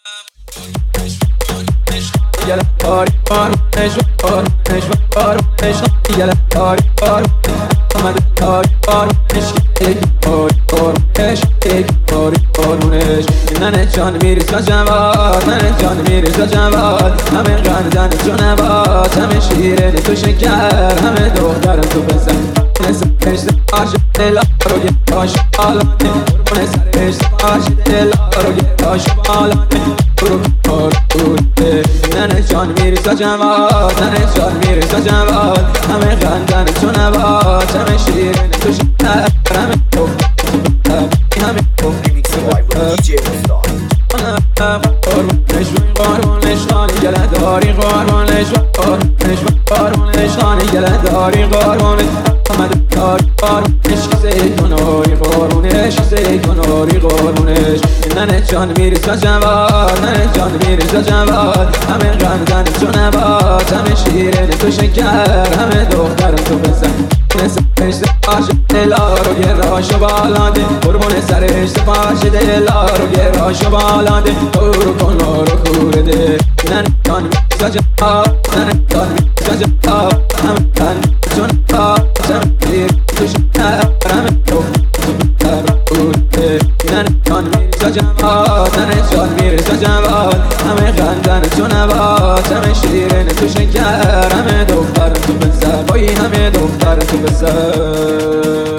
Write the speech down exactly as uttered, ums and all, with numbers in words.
Gel kari var neş var neş var neş gel kari var Ahmet kari var neş gel kari var neş gel kari var neş nane can mirza cavad nane can mirza cavad همه قندن تو نبات همه شیرین تو شکر همه دخترم تو بزن نسم عشق عاشق دل رو یه کاش بالانه قربون سر عشق عاشق دل رو یه کاش بالانه برو کار بوده ننه جان میرزا جواد ننه جان میرزا جواد همه قندن تو نبات همه شیرین تو شکر همه دخترم همه قربونش قربونش خانی گله داری قربونش قربونش قربونش خانی گله داری قربونش آمد داری قربونش زیتونوری قربونش زیتونوری قربونش ننه جان میرزا جواد ننه جان میرزا جواد همه قندن تو نبات همه شیرین تو شکر همه دخترم تو بزن نسم عشق عاشق دلا رو یه راشو بالاده قربون سر عشق عاشق دلا رو یه راشو بالاده کورو کن رو کورده ننه جان میرزا جواد ننه جان میرزا جواد همه قندن تو نبات همه شیرین تو شکر همه دخترم تو بزن ننه جان میرزا جواد ننه جان میرزا جواد همه قندن تو نبات همه شیرین تو شکر همه دخترم تو بزن بایی همه دخترم تو بزن